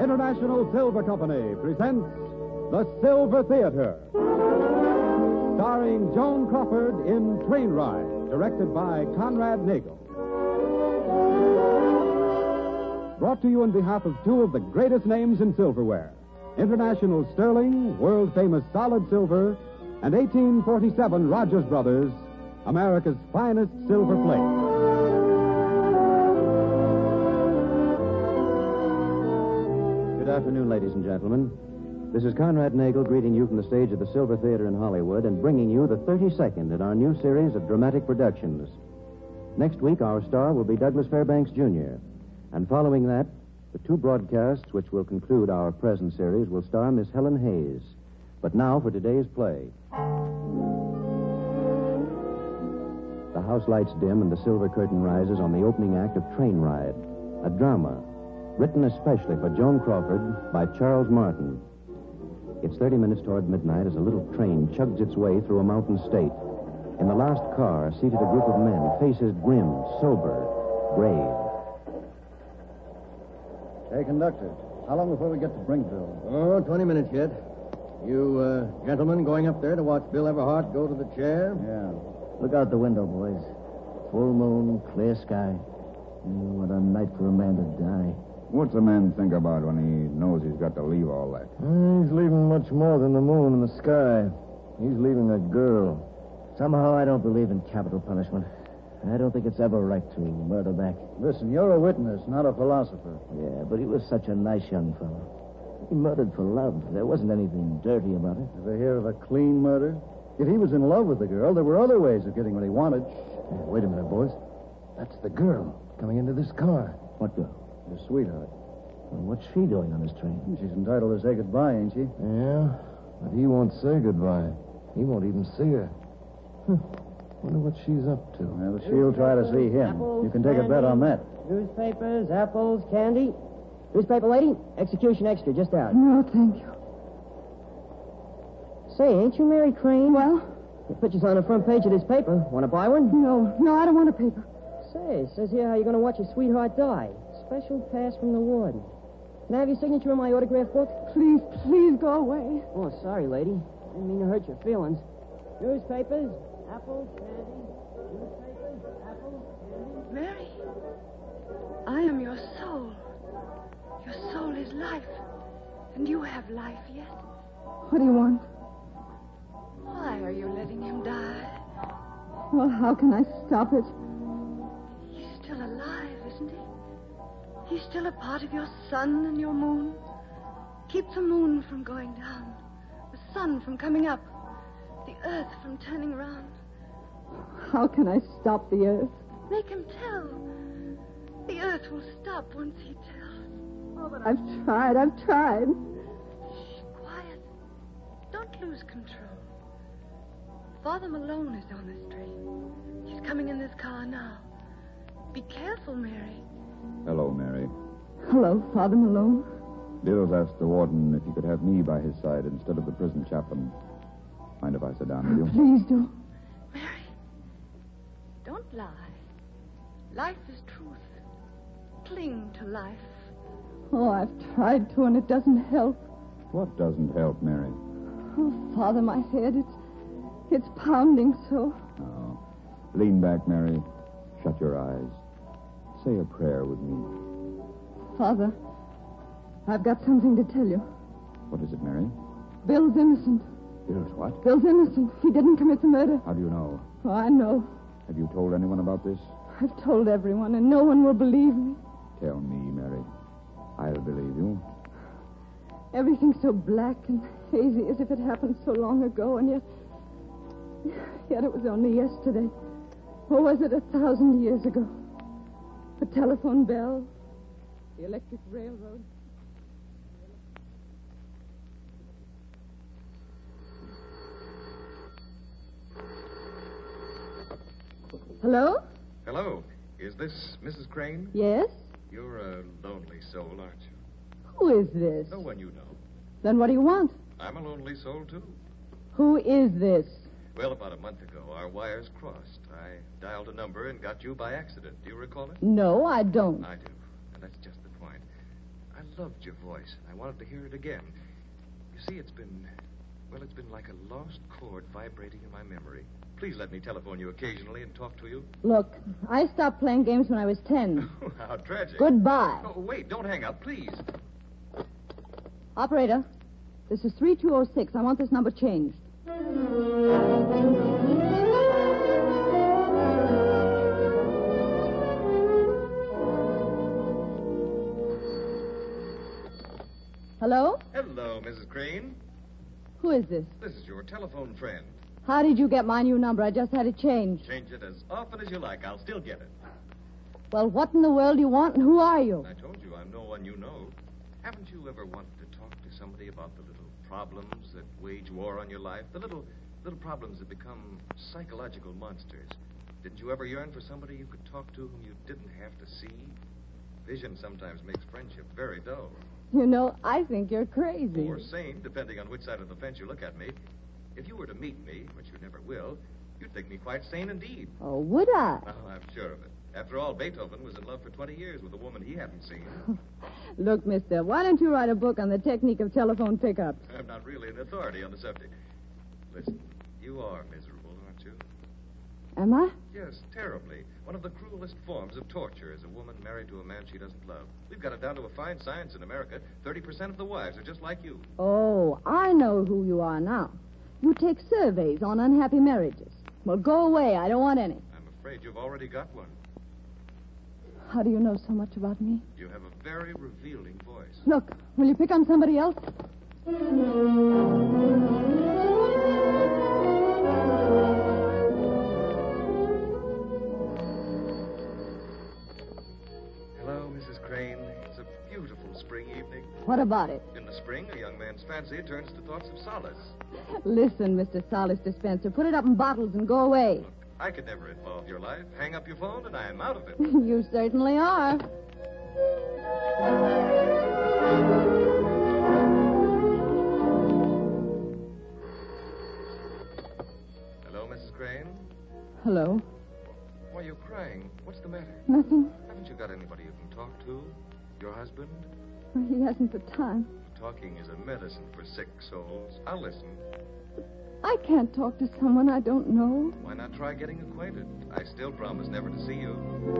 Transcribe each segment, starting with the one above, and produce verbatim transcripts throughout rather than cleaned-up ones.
International Silver Company presents The Silver Theater, starring Joan Crawford in Train Ride, directed by Conrad Nagel. Brought to you on behalf of two of the greatest names in silverware, International Sterling, world-famous solid silver, and eighteen forty-seven Rogers Brothers, America's finest silver plate. Good afternoon, ladies and gentlemen. This is Conrad Nagel greeting you from the stage of the Silver Theater in Hollywood and bringing you the thirty-second in our new series of dramatic productions. Next week, our star will be Douglas Fairbanks, Junior And following that, the two broadcasts which will conclude our present series will star Miss Helen Hayes. But now for today's play. The house lights dim and the silver curtain rises on the opening act of Train Ride, a drama written especially for Joan Crawford by Charles Martin. It's thirty minutes toward midnight as a little train chugs its way through a mountain state. In the last car, seated a group of men, faces grim, sober, grave. Hey, conductor, how long before we get to Brinkville? Oh, twenty minutes yet. You, uh, gentlemen going up there to watch Bill Everhart go to the chair? Yeah. Look out the window, boys. Full moon, clear sky. Mm, what a night for a man to die. What's a man think about when he knows he's got to leave all that? Uh, he's leaving much more than the moon and the sky. He's leaving a girl. Somehow I don't believe in capital punishment. I don't think it's ever right to murder back. Listen, you're a witness, not a philosopher. Yeah, but he was such a nice young fellow. He murdered for love. There wasn't anything dirty about it. Ever hear of a clean murder? If he was in love with the girl, there were other ways of getting what he wanted. Hey, wait a minute, boys. That's the girl coming into this car. What girl? Your sweetheart. Well, what's she doing on this train? She's entitled to say goodbye, ain't she? Yeah, but he won't say goodbye. He won't even see her. Huh. Wonder what she's up to. Well, she'll try to see him. Apples, You can take candy, a bet on that. Newspapers, apples, candy. Newspaper lady, execution extra, just out. No, thank you. Say, ain't you Mary Crane? Well? The picture's on the front page of this paper. Want to buy one? No, no, I don't want a paper. Say, it says here how you're going to watch your sweetheart die. Special pass from the warden. Can I have your signature in my autograph book? Please, please go away. Oh, sorry, lady. Didn't mean to hurt your feelings. Newspapers, apples, candy. Newspapers, apples, candy. Mary, I am your soul. Your soul is life. And you have life yet. What do you want? Why are you letting him die? Well, how can I stop it? He's still alive, isn't he? He's still a part of your sun and your moon. Keep the moon from going down, the sun from coming up, the earth from turning round. How can I stop the earth? Make him tell. The earth will stop once he tells. Oh, but I've tried, I've tried. Shh, quiet. Don't lose control. Father Malone is on this train. He's coming in this car now. Be careful, Mary. Hello, Mary. Hello, Father Malone. Bill's asked the warden if he could have me by his side instead of the prison chaplain. Mind if I sit down with you? Please do. Mary, don't lie. Life is truth. Cling to life. Oh, I've tried to, and it doesn't help. What doesn't help, Mary? Oh, Father, my head, it's it's pounding so. Oh. Lean back, Mary. Shut your eyes. Say a prayer with me. Father, I've got something to tell you. What is it, Mary? Bill's innocent. Bill's what? Bill's innocent. He didn't commit the murder. How do you know? Oh, I know. Have you told anyone about this? I've told everyone, and no one will believe me. Tell me, Mary. I'll believe you. Everything's so black and hazy as if it happened so long ago, and yet... Yet it was only yesterday. Or was it a thousand years ago? The telephone bell, the electric railroad. Hello? Hello. Is this Missus Crane? Yes? You're a lonely soul, aren't you? Who is this? No one you know. Then what do you want? I'm a lonely soul, too. Who is this? Well, about a month ago, our wires crossed. I dialed a number and got you by accident. Do you recall it? No, I don't. I do. And that's just the point. I loved your voice. I wanted to hear it again. You see, it's been, well, it's been like a lost chord vibrating in my memory. Please let me telephone you occasionally and talk to you. Look, I stopped playing games when I was ten. How tragic. Goodbye. Oh, wait, don't hang up, please. Operator, this is three two oh six. I want this number changed. Hello? Hello, Missus Crane. Who is this? This is your telephone friend. How did you get my new number? I just had it changed. Change it as often as you like. I'll still get it. Well, what in the world do you want, and who are you? I told you I'm no one you know. Haven't you ever wanted to talk to somebody about the little problems that wage war on your life? The little, little problems that become psychological monsters. Didn't you ever yearn for somebody you could talk to whom you didn't have to see? Vision sometimes makes friendship very dull. You know, I think you're crazy. Or sane, depending on which side of the fence you look at me. If you were to meet me, which you never will, you'd think me quite sane indeed. Oh, would I? Oh, I'm sure of it. After all, Beethoven was in love for twenty years with a woman he hadn't seen. Look, mister, why don't you write a book on the technique of telephone pickups? I'm not really an authority on the subject. Listen, you are miserable, aren't you? Am I? Yes, terribly. One of the cruelest forms of torture is a woman married to a man she doesn't love. We've got it down to a fine science in America. thirty percent of the wives are just like you. Oh, I know who you are now. You take surveys on unhappy marriages. Well, go away. I don't want any. I'm afraid you've already got one. How do you know so much about me? You have a very revealing voice. Look, will you pick on somebody else? Hello, Missus Crane. It's a beautiful spring evening. What about it? In the spring, a young man's fancy turns to thoughts of solace. Listen, Mister Solace Dispenser, put it up in bottles and go away. Look, I could never involve your life. Hang up your phone and I'm out of it. You certainly are. Hello, Missus Crane? Hello. Why are you crying? What's the matter? Nothing. Haven't you got anybody you can talk to? Your husband? He hasn't the time. Talking is a medicine for sick souls. I'll listen. I can't talk to someone I don't know. Why not try getting acquainted? I still promise never to see you.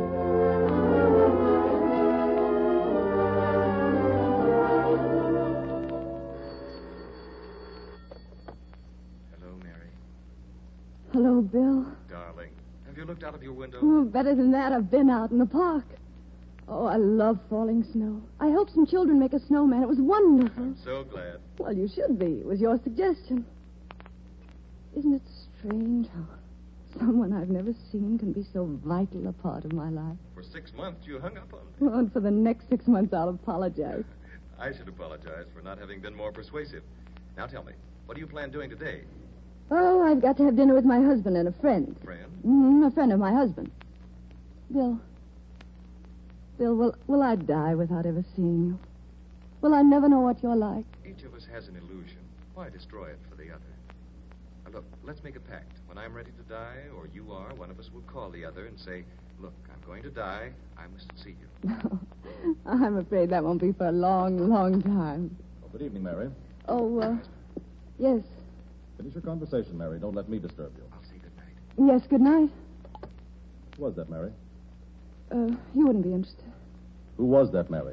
Hello, Mary. Hello, Bill. Darling, have you looked out of your window? Oh, better than that, I've been out in the park. Oh, I love falling snow. I helped some children make a snowman. It was wonderful. I'm so glad. Well, you should be. It was your suggestion. Isn't it strange how someone I've never seen can be so vital a part of my life? For six months, you hung up on me. Well, and for the next six months, I'll apologize. I should apologize for not having been more persuasive. Now tell me, what do you plan doing today? Oh, I've got to have dinner with my husband and a friend. Friend? Mm, a friend of my husband. Bill. Bill, will, will I die without ever seeing you? Will I never know what you're like? Each of us has an illusion. Why destroy it for the other? Now, look, let's make a pact. When I'm ready to die, or you are, one of us will call the other and say, look, I'm going to die. I must see you. No, I'm afraid that won't be for a long, long time. Oh, good evening, Mary. Oh, uh, yes. Finish your conversation, Mary. Don't let me disturb you. I'll say good night. Yes, good night. Who was that, Mary? Uh, you wouldn't be interested. Who was that, Mary?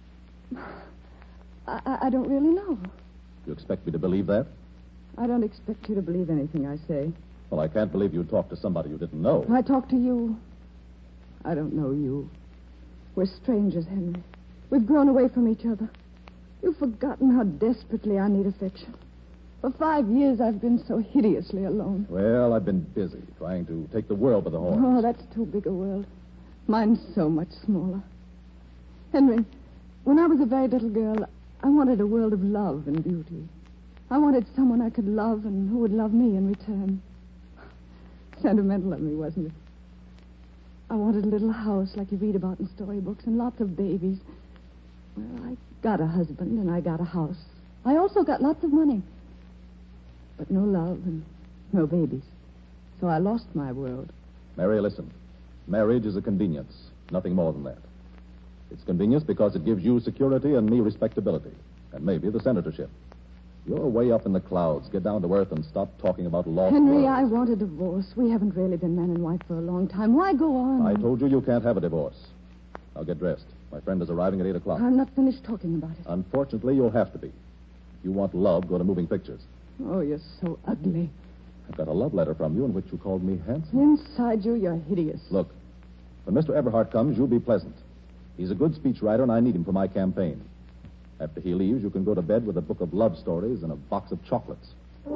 I, I, I don't really know. You expect me to believe that? I don't expect you to believe anything I say. Well, I can't believe you talked to somebody you didn't know. I talk to you. I don't know you. We're strangers, Henry. We've grown away from each other. You've forgotten how desperately I need affection. For five years, I've been so hideously alone. Well, I've been busy trying to take the world by the horns. Oh, that's too big a world. Mine's so much smaller. Henry, when I was a very little girl, I wanted a world of love and beauty. I wanted someone I could love and who would love me in return. Sentimental of me, wasn't it? I wanted a little house like you read about in storybooks and lots of babies. Well, I got a husband and I got a house. I also got lots of money. But no love and no babies. So I lost my world. Mary, listen. Marriage is a convenience, nothing more than that. It's convenience because it gives you security and me respectability. And maybe the senatorship. You're way up in the clouds. Get down to earth and stop talking about lost Henry, worlds. I want a divorce. We haven't really been man and wife for a long time. Why go on? I told you you can't have a divorce. Now get dressed. My friend is arriving at eight o'clock. I'm not finished talking about it. Unfortunately, you'll have to be. If you want love, go to moving pictures. Oh, you're so ugly. I've got a love letter from you in which you called me handsome. Inside you, you're hideous. Look, when Mister Everhart comes, you'll be pleasant. He's a good speechwriter, and I need him for my campaign. After he leaves, you can go to bed with a book of love stories and a box of chocolates.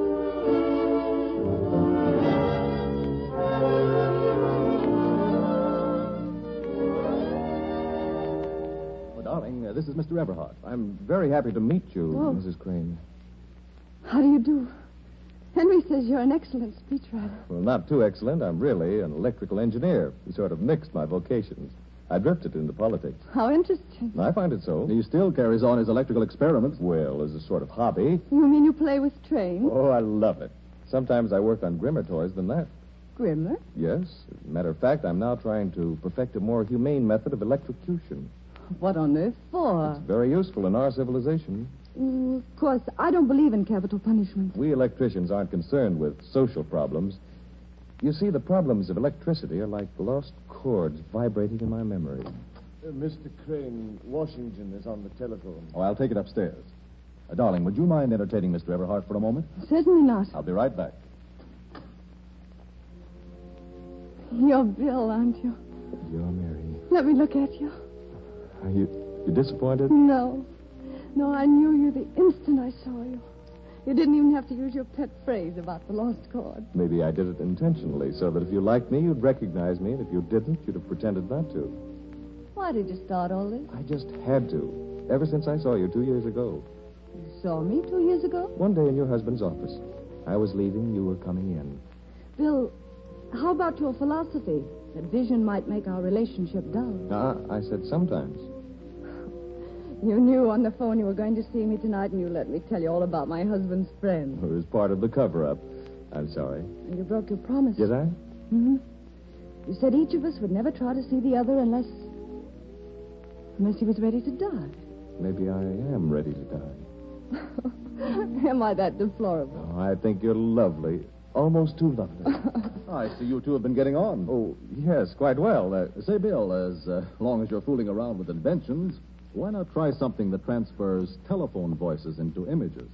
Well, darling, uh, this is Mister Everhart. I'm very happy to meet you, Oh. Missus Crane. How do you do? Henry says you're an excellent speechwriter. Well, not too excellent. I'm really an electrical engineer. He sort of mixed my vocations. I drifted into politics. How interesting. I find it so. He still carries on his electrical experiments. Well, as a sort of hobby. You mean you play with trains? Oh, I love it. Sometimes I work on grimmer toys than that. Grimmer? Yes. As a matter of fact, I'm now trying to perfect a more humane method of electrocution. What on earth for? It's very useful in our civilization. Mm, of course, I don't believe in capital punishment. We electricians aren't concerned with social problems. You see, the problems of electricity are like lost chords vibrating in my memory. Uh, Mister Crane, Washington is on the telephone. Oh, I'll take it upstairs. Uh, darling, would you mind entertaining Mister Everhart for a moment? Certainly not. I'll be right back. You're Bill, aren't you? You're Mary. Let me look at you. Are you, you disappointed? No. No, I knew you the instant I saw you. You didn't even have to use your pet phrase about the lost chord. Maybe I did it intentionally, so that if you liked me, you'd recognize me, and if you didn't, you'd have pretended not to. Why did you start all this? I just had to. Ever since I saw you two years ago. You saw me two years ago? One day in your husband's office. I was leaving, you were coming in. Bill, how about your philosophy? That vision might make our relationship dull. Ah, I said sometimes. You knew on the phone you were going to see me tonight, and you let me tell you all about my husband's friend. It was part of the cover-up. I'm sorry. And you broke your promise. Did I? Mm-hmm. You said each of us would never try to see the other unless... unless he was ready to die. Maybe I am ready to die. Am I that deplorable? Oh, I think you're lovely. Almost too lovely. I see you two have been getting on. Oh, yes, quite well. Uh, Say, Bill, as uh, long as you're fooling around with inventions, why not try something that transfers telephone voices into images?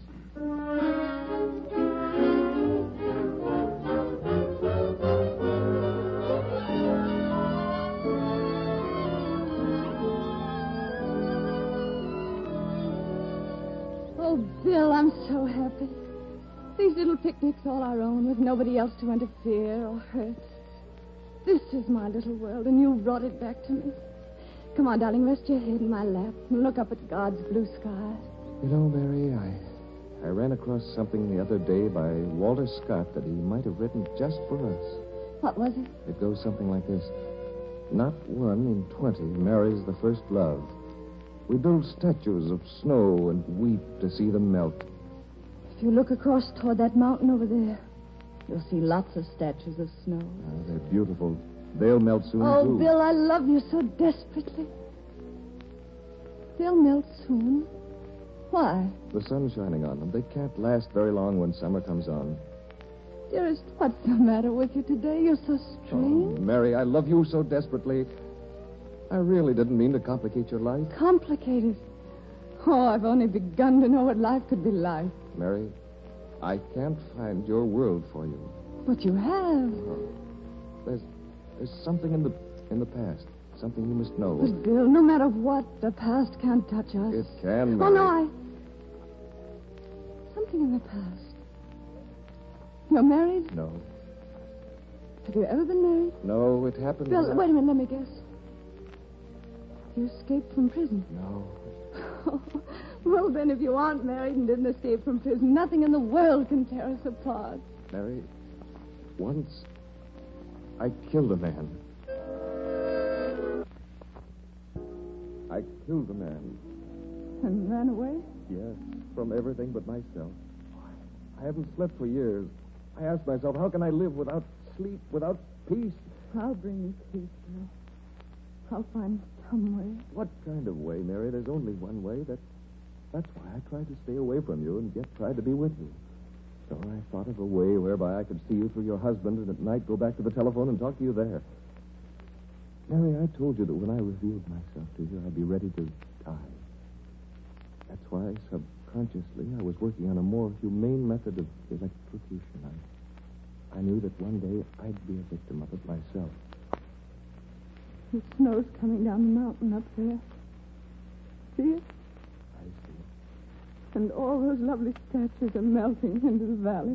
Oh, Bill, I'm so happy. These little picnics all our own with nobody else to interfere or hurt. This is my little world, and you brought it back to me. Come on, darling, rest your head in my lap and look up at God's blue sky. You know, Mary, I, I ran across something the other day by Walter Scott that he might have written just for us. What was it? It goes something like this. Not one in twenty marries the first love. We build statues of snow and weep to see them melt. If you look across toward that mountain over there, you'll see lots of statues of snow. Ah, they're beautiful. They'll melt soon, Oh, too. Bill, I love you so desperately. They'll melt soon. Why? The sun's shining on them. They can't last very long when summer comes on. Dearest, what's the matter with you today? You're so strange. Oh, Mary, I love you so desperately. I really didn't mean to complicate your life. Complicated. Oh, I've only begun to know what life could be like. Mary, I can't find your world for you. But you have. There's there's something in the in the past. Something you must know. But, Bill, no matter what, the past can't touch us. It can, Oh, Mary. no, I... Something in the past. You're married? No. Have you ever been married? No, it happened. Bill, when I- wait a minute, let me guess. You escaped from prison? No. Well, then, if you aren't married and didn't escape from prison, nothing in the world can tear us apart. Mary, once I killed a man. I killed a man. And ran away? Yes, from everything but myself. I haven't slept for years. I asked myself, how can I live without sleep, without peace? I'll bring you peace, Bill. I'll find some way. What kind of way, Mary? There's only one way. That, that's why I tried to stay away from you and yet tried to be with you. So I thought of a way whereby I could see you through your husband and at night go back to the telephone and talk to you there. Mary, I told you that when I revealed myself to you, I'd be ready to die. That's why, subconsciously, I was working on a more humane method of electrocution. I, I knew that one day I'd be a victim of it myself. The snow's coming down the mountain up there. See it? I see it. And all those lovely statues are melting into the valley.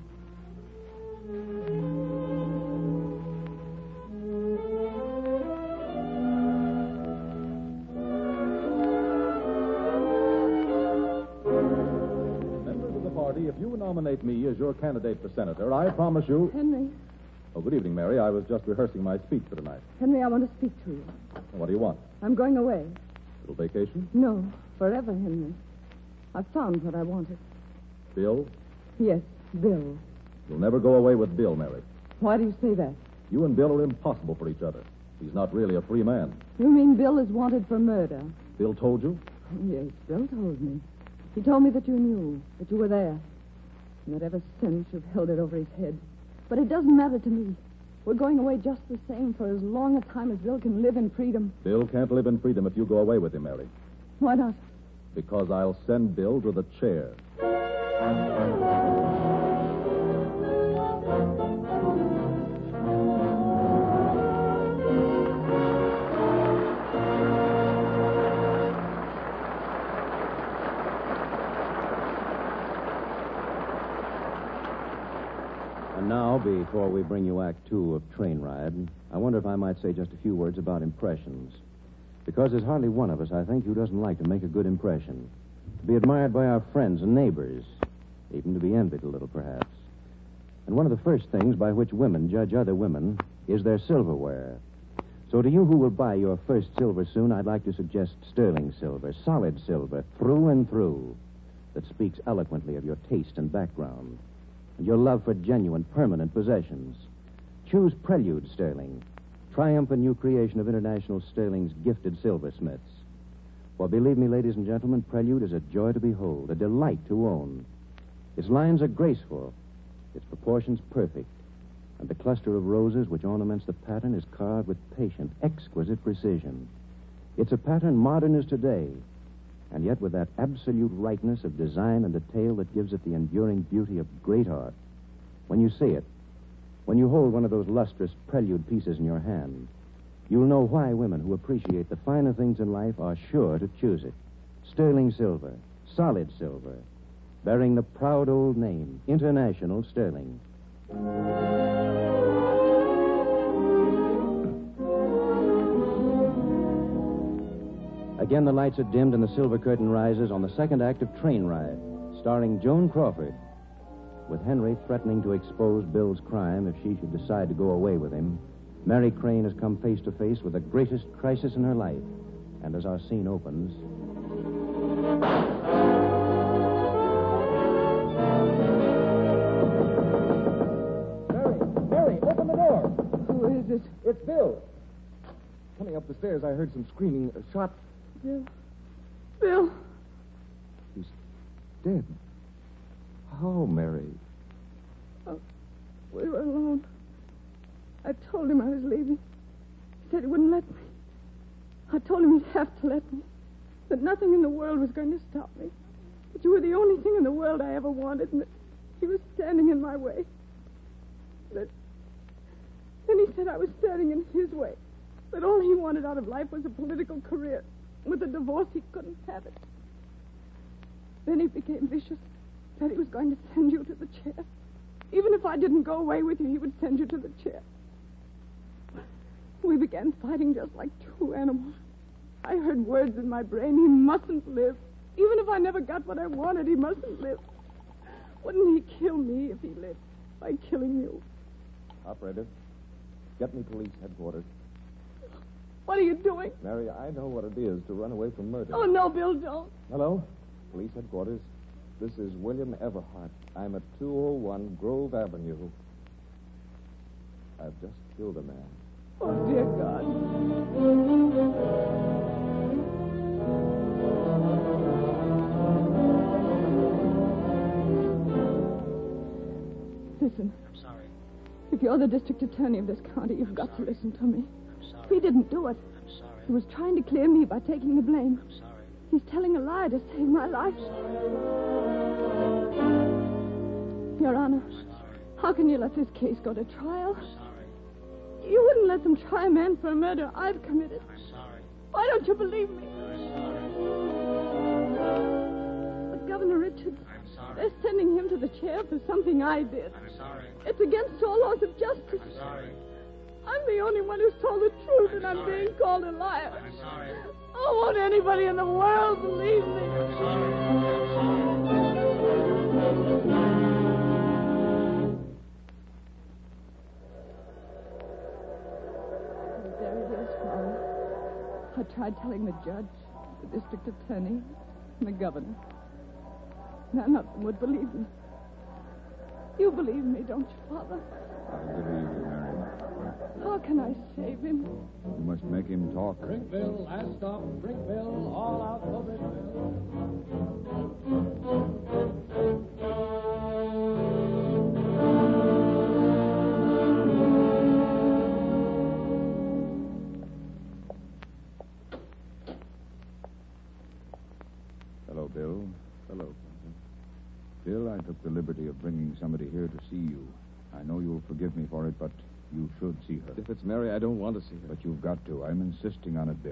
Members of the party, if you nominate me as your candidate for senator, I promise you... Henry. Oh, good evening, Mary. I was just rehearsing my speech for tonight. Henry, I want to speak to you. What do you want? I'm going away. Little vacation? No, forever, Henry. I've found what I wanted. Bill? Yes, Bill. You'll never go away with Bill, Mary. Why do you say that? You and Bill are impossible for each other. He's not really a free man. You mean Bill is wanted for murder? Bill told you? Yes, Bill told me. He told me that you knew, that you were there. And that ever since you've held it over his head. But it doesn't matter to me. We're going away just the same for as long a time as Bill can live in freedom. Bill can't live in freedom if you go away with him, Mary. Why not? Because I'll send Bill to the chair. And now, before we bring you Act Two of Train Ride, I wonder if I might say just a few words about impressions. Because there's hardly one of us, I think, who doesn't like to make a good impression. To be admired by our friends and neighbors. Even to be envied a little, perhaps. And one of the first things by which women judge other women is their silverware. So to you who will buy your first silver soon, I'd like to suggest sterling silver, solid silver, through and through, that speaks eloquently of your taste and background, and your love for genuine, permanent possessions. Choose Prelude Sterling, triumphant new creation of International Sterling's gifted silversmiths. For believe me, ladies and gentlemen, Prelude is a joy to behold, a delight to own. Its lines are graceful, its proportions perfect, and the cluster of roses which ornaments the pattern is carved with patient, exquisite precision. It's a pattern modern as today, and yet with that absolute rightness of design and detail that gives it the enduring beauty of great art. When you see it, when you hold one of those lustrous Prelude pieces in your hand, you'll know why women who appreciate the finer things in life are sure to choose it. Sterling silver, solid silver, bearing the proud old name, International Sterling. Again, the lights are dimmed and the silver curtain rises on the second act of Train Ride, starring Joan Crawford. With Henry threatening to expose Bill's crime if she should decide to go away with him, Mary Crane has come face to face with the greatest crisis in her life. And as our scene opens... Mary, Mary, open the door. Who is it? It's Bill. Coming up the stairs, I heard some screaming. A shot. Bill. Bill. He's dead. How, Mary? Oh, we were alone. I told him I was leaving. He said he wouldn't let me. I told him he'd have to let me. That nothing in the world was going to stop me. That you were the only thing in the world I ever wanted, and that he was standing in my way. That... Then he said I was standing in his way. That all he wanted out of life was a political career. With a divorce, he couldn't have it. Then he became vicious. Said he was going to send you to the chair. Even if I didn't go away with you, he would send you to the chair. We began fighting just like two animals. I heard words in my brain. He mustn't live. Even if I never got what I wanted, he mustn't live. Wouldn't he kill me if he lived by killing you? Operator, get me police headquarters. What are you doing? Mary, I know what it is to run away from murder. Oh, no, Bill, don't. Hello? Police headquarters. This is William Everhart. I'm at two oh one Grove Avenue. I've just killed a man. Oh, dear God. Listen. I'm sorry. If you're the district attorney of this county, you've I'm got sorry. to listen to me. I'm sorry. He didn't do it. I'm sorry. He was trying to clear me by taking the blame. I'm sorry. He's telling a lie to save my life. Your Honor, how can you let this case go to trial? I'm sorry. You wouldn't let them try a man for a murder I've committed. I'm sorry. Why don't you believe me? I'm sorry. But Governor Richards, I'm sorry. they're sending him to the chair for something I did. I'm sorry. It's against all laws of justice. I'm sorry. I'm the only one who's told the truth, I'm and I'm sorry. being called a liar. I'm sorry. Oh, won't anybody in the world believe me? I'm sorry. I'm sorry. There it is, Father. I tried telling the judge, the district attorney, and the governor. None of them would believe me. You believe me, don't you, Father? I believe you, Mary. How can I save him? You must make him talk. Brickville, last stop, Brickville, all out for Brickville. Hello, Bill. Hello. Bill, I took the liberty of bringing somebody here to see you. I know you'll forgive me for it, but you should see her. If it's Mary, I don't want to see her. But you've got to. I'm insisting on it, Bill.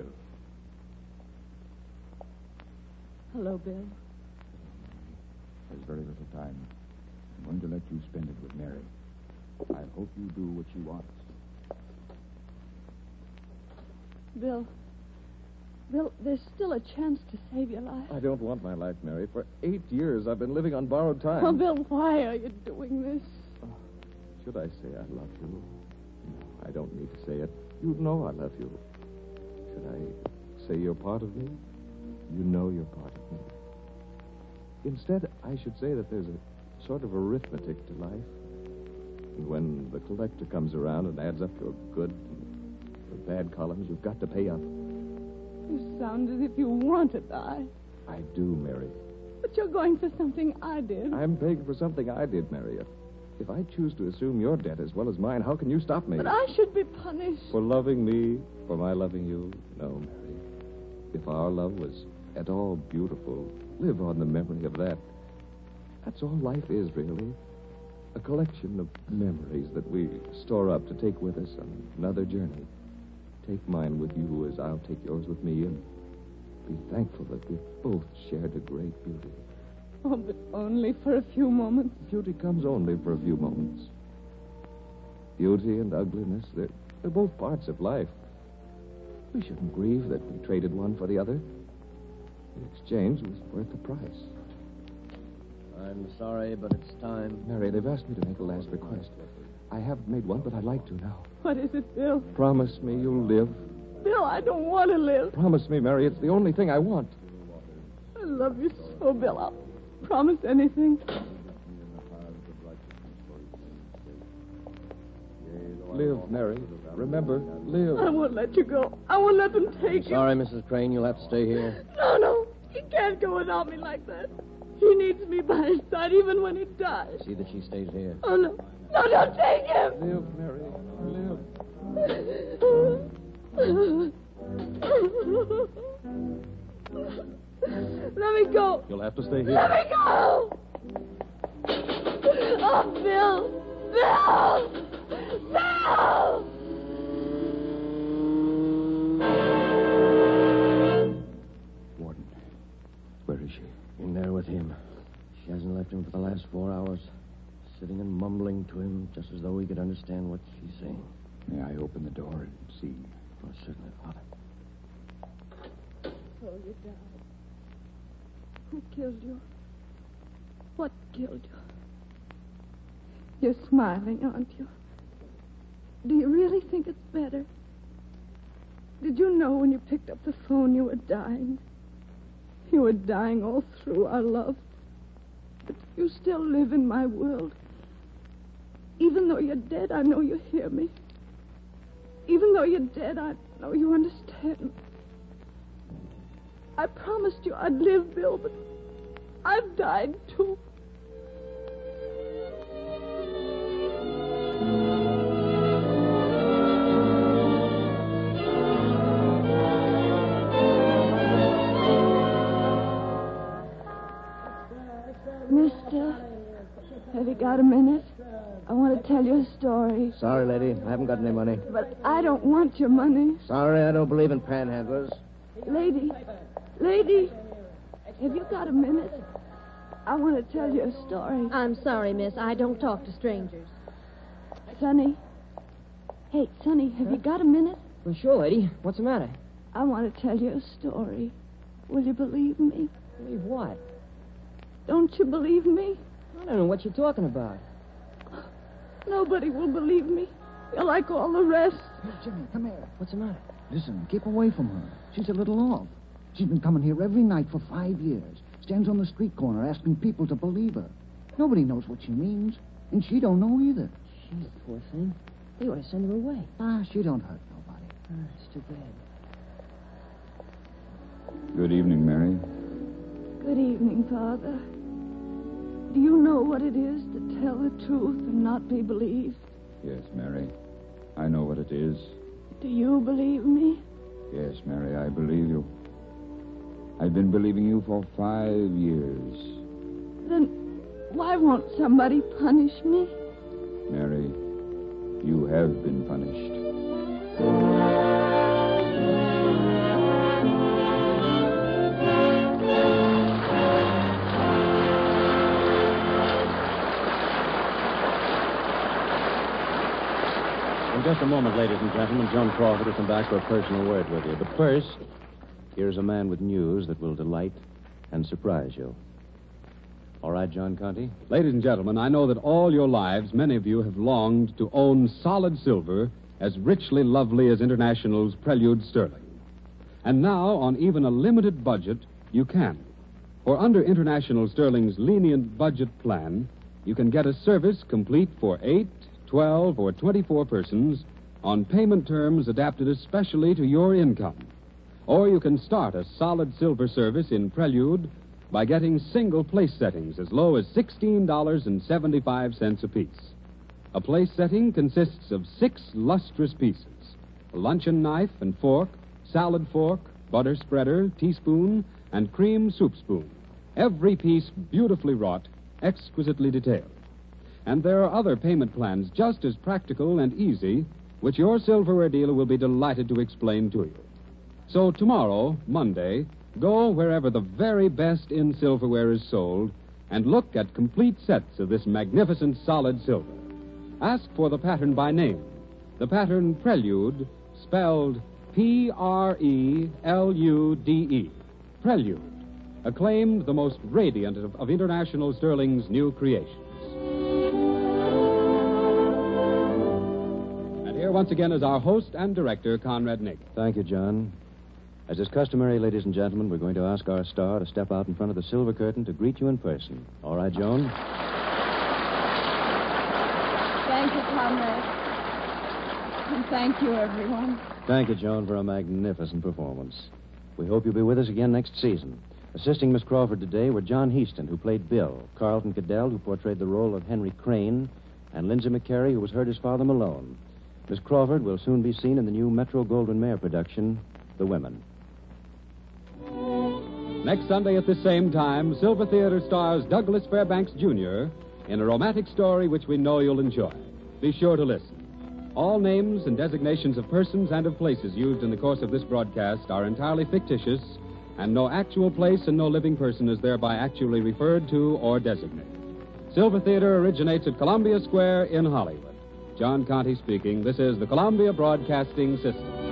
Hello, Bill. There's very little time. I'm going to let you spend it with Mary. I hope you do what she wants. Bill. Bill, there's still a chance to save your life. I don't want my life, Mary. For eight years, I've been living on borrowed time. Oh, Bill, why are you doing this? Oh, should I say I love you? No, I don't need to say it. You know I love you. Should I say you're part of me? You know you're part of me. Instead, I should say that there's a sort of arithmetic to life. And when the collector comes around and adds up your good and your bad columns, you've got to pay up. You sound as if you want to die. I do, Mary. But you're going for something I did. I'm paying for something I did, Mary. If, if I choose to assume your debt as well as mine, how can you stop me? But I should be punished. For loving me, for my loving you? No, Mary. If our love was at all beautiful, live on the memory of that. That's all life is, really. A collection of memories that we store up to take with us on another journey. Take mine with you as I'll take yours with me, and be thankful that we've both shared a great beauty. Oh, but only for a few moments. Beauty comes only for a few moments. Beauty and ugliness, they're, they're both parts of life. We shouldn't grieve that we traded one for the other. The exchange was worth the price. I'm sorry, but it's time. Mary, they've asked me to make a last request. I haven't made one, but I'd like to now. What is it, Bill? Promise me you'll live. Bill, I don't want to live. Promise me, Mary. It's the only thing I want. I love you so, Bill. I'll promise anything. Live, Mary. Remember, live. I won't let you go. I won't let them take you. Sorry, Missus Crane. You'll have to stay here. No, no. He can't go without me like that. He needs me by his side even when he dies. See that she stays here. Oh, no. No, don't take him. Live, Mary. Live. Let me go. You'll have to stay here. Let me go. Oh, Bill. Bill. Bill. Warden, where is she? In there with him. She hasn't left him for the last four hours. Sitting and mumbling to him just as though he could understand what she's saying. May I open the door and see? Oh, certainly, Father. So you died. Who killed you? What killed you? You're smiling, aren't you? Do you really think it's better? Did you know when you picked up the phone you were dying? You were dying all through our love. But you still live in my world. Even though you're dead, I know you hear me. Even though you're dead, I know you understand. I promised you I'd live, Bill, but I've died, too. Have you got a minute? I want to tell you a story. Sorry, lady. I haven't got any money. But I don't want your money. Sorry, I don't believe in panhandlers. Lady, lady, have you got a minute? I want to tell you a story. I'm sorry, miss. I don't talk to strangers. Sonny. Hey, Sonny, have huh? you got a minute? Well, sure, lady. What's the matter? I want to tell you a story. Will you believe me? Believe what? Don't you believe me? I don't know what you're talking about. Nobody will believe me. You're like all the rest. Hey, Jimmy, come here. What's the matter? Listen, keep away from her. She's a little off. She's been coming here every night for five years. Stands on the street corner asking people to believe her. Nobody knows what she means, and she don't know either. She's a poor thing. They ought to send her away. Ah, she don't hurt nobody. Ah, it's too bad. Good evening, Mary. Good evening, Father. Do you know what it is to tell the truth and not be believed? Yes, Mary. I know what it is. Do you believe me? Yes, Mary, I believe you. I've been believing you for five years. Then why won't somebody punish me? Mary, you have been punished. In just a moment, ladies and gentlemen, Joan Crawford will come back for a personal word with you. But first, here's a man with news that will delight and surprise you. All right, John Conte? Ladies and gentlemen, I know that all your lives, many of you have longed to own solid silver as richly lovely as International's Prelude Sterling. And now, on even a limited budget, you can. For under International Sterling's lenient budget plan, you can get a service complete for eight, twelve, or twenty-four persons on payment terms adapted especially to your income. Or you can start a solid silver service in Prelude by getting single place settings as low as sixteen dollars and seventy-five cents apiece. A place setting consists of six lustrous pieces: a luncheon knife and fork, salad fork, butter spreader, teaspoon, and cream soup spoon. Every piece beautifully wrought, exquisitely detailed. And there are other payment plans just as practical and easy, which your silverware dealer will be delighted to explain to you. So tomorrow, Monday, go wherever the very best in silverware is sold and look at complete sets of this magnificent solid silver. Ask for the pattern by name. The pattern Prelude, spelled P R E L U D E. Prelude, acclaimed the most radiant of, of International Sterling's new creations. And here once again is our host and director, Conrad Nagel. Thank you, John. As is customary, ladies and gentlemen, we're going to ask our star to step out in front of the silver curtain to greet you in person. All right, Joan? Thank you, Conrad. And thank you, everyone. Thank you, Joan, for a magnificent performance. We hope you'll be with us again next season. Assisting Miss Crawford today were John Heaston, who played Bill, Carlton Cadell, who portrayed the role of Henry Crane, and Lindsay McCary, who was heard as Father Malone. Miss Crawford will soon be seen in the new Metro-Goldwyn-Mayer production, The Women. Next Sunday at the same time, Silver Theater stars Douglas Fairbanks, Junior in a romantic story which we know you'll enjoy. Be sure to listen. All names and designations of persons and of places used in the course of this broadcast are entirely fictitious, and no actual place and no living person is thereby actually referred to or designated. Silver Theater originates at Columbia Square in Hollywood. John Conte speaking. This is the Columbia Broadcasting System.